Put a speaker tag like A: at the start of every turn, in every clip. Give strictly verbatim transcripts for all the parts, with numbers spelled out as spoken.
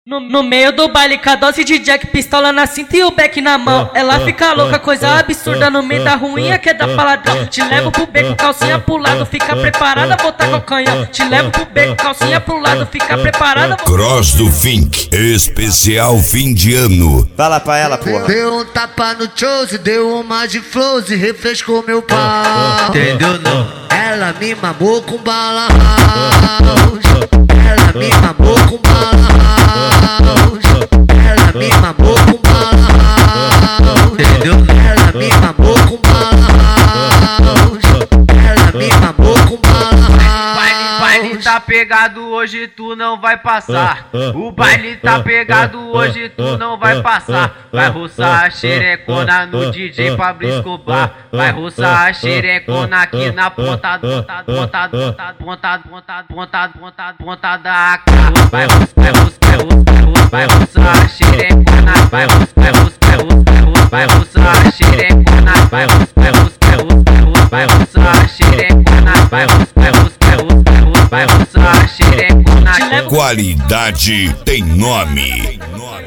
A: No, no meio do baile, com a dose de Jack, pistola na cinta e o beck na mão. Ela fica louca, coisa absurda no meio da ruinha que é da paladrão. Te levo pro beco, calcinha pro lado, fica preparada, botar com o canhão. Te levo pro beco, calcinha pro lado, fica preparada.
B: Cross do Fink, especial fim de ano.
C: Fala pra ela, porra.
D: Deu um tapa no chose, deu uma de flows e refrescou meu pau.
C: Entendeu não?
D: Ela me mamou com bala house. Ela me mamou com bala house. Ela me mamou com bala house.
C: Entendeu?
D: Ela me mamou com bala house. Ela me mamou com bala
E: Baile, baile tá pegado, hoje tu não vai passar. O baile tá pegado, hoje tu não vai passar. Vai roçar a xerecona no D J Pablo Escobar. Vai roçar a xerecona aqui na ponta, ponta, ponta, ponta, ponta, ponta, ponta, ponta, ponta da cara. Vai roçar, vai roçar, vai roçar a xerecona. Vai roçar, vai roçar, vai roçar a xerecona. Vai roçar, vai roçar, vai roçar a xerecona. Vai roçar, vai roçar, vai roçar a xerecona.
B: Qualidade tem nome.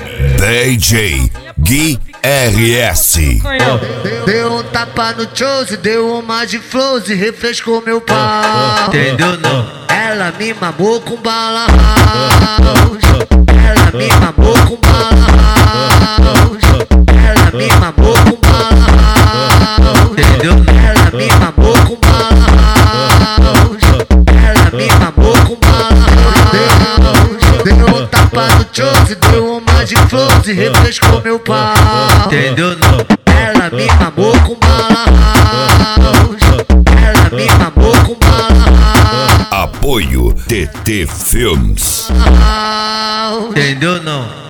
B: D J Gui R S.
D: Deu um tapa no chose, deu uma de flows e refrescou meu pau.
C: Entendeu não?
D: Ela me mamou com bala house. Ela me mamou com bala house. Ela me mamou com bala house.
C: Entendeu?
D: Ela me mamou com bala house. Ela me mamou com bala house. Deu um tapa no chose, deu uma de flows e refrescou meu pau.
C: Entendeu não?
D: Ela me mamou com bala house. Ela me mamou com bala
B: Apoio T T Films.
D: house.
C: Entendeu não?